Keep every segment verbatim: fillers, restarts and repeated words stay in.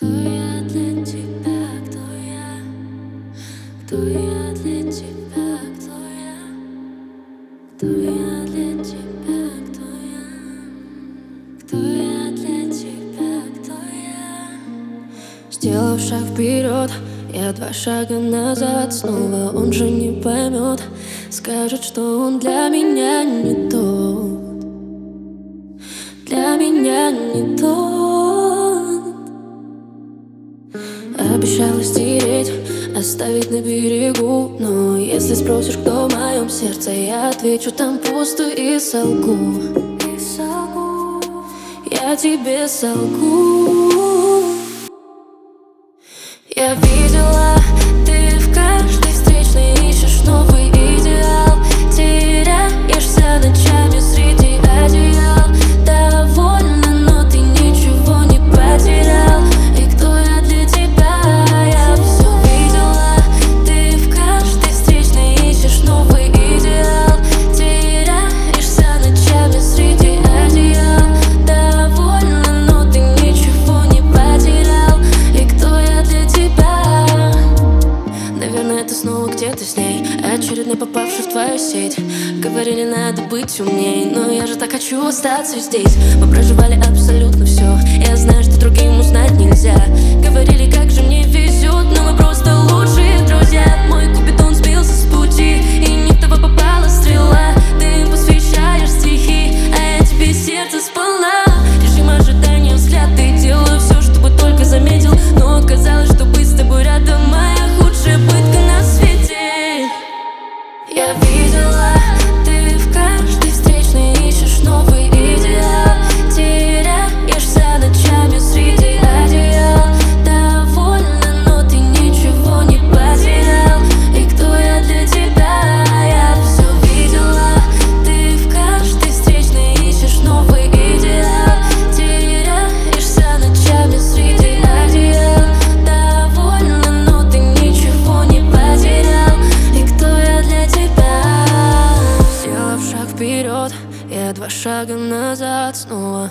Кто я для тебя, кто я? Кто я для тебя, кто я? Кто я для тебя, кто я? Кто я для тебя, кто я? Сделав шаг вперед, я два шага назад. Снова он же не поймет, скажет, что он для меня не тот. Для меня не тот. Обещала стереть, оставить на берегу. Но если спросишь, кто в моем сердце, я отвечу: там пусто и солгу. И солгу, я тебе солгу. Я видела, ты в каждой встречной ищешь новый идеал. Теряешься ночами среди одеял. Довольна, но ты ничего не потерял. И кто я для тебя? Я все видела. Ты в каждой встречной ищешь новый идеал. Теряешься ночами среди одеял. Довольна, но ты ничего не потерял. И кто я для тебя? Наверное, ты снова где-то с ней, очередной попавший в твою сеть. Говорили, надо быть умней, но я же так хочу остаться здесь. Мы проживали абсолютно все, я знаю, что другим узнать нельзя. Говорили, как же мне везет, но мы просто лучшие друзья. Мой купидон сбился с пути, и не в того попала стрела. Ты им посвящаешь стихи, а я тебе сердце сполна. Режим ожидания, взгляд, ты делаю все, чтобы только заметил. Но оказалось, что быть с тобой рядом моя худшая пытка на свете. Я видела, ты в каждой встречной ищешь новый идеал. Теряешься ночами среди одеял. Довольна, но ты ничего не потерял. И кто я для тебя? Я все видела. Ты в каждой встречной ищешь новый идеал. Теряешься ночами среди одеял. Довольна, но ты ничего не потерял. И кто я для тебя? Сделав шаг вперед, я два шага назад снова.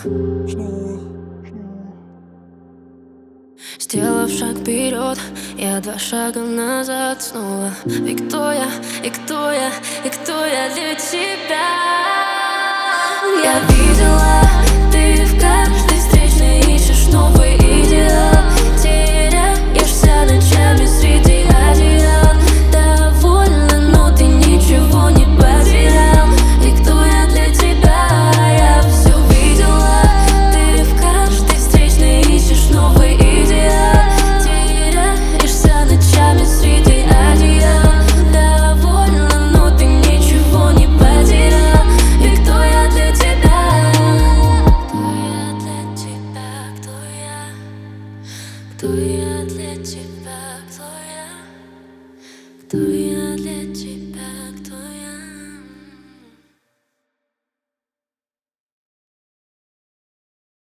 Сделав шаг вперед, я два шага назад снова. И кто я, и кто я, и кто я для тебя? Я видела, ты в каждой встречной ищешь новый идеал. Теряешься ночами среди одеял. Довольна, но ты ничего не потерял. И кто я для тебя? Я все видела. Ты в каждой встречной ищешь новый идеал. Теряешься ночами среди одеял. Довольна, но ты ничего не потерял. И кто я для тебя? Кто я для тебя? Кто я? Кто я для тебя? Кто я? Кто я?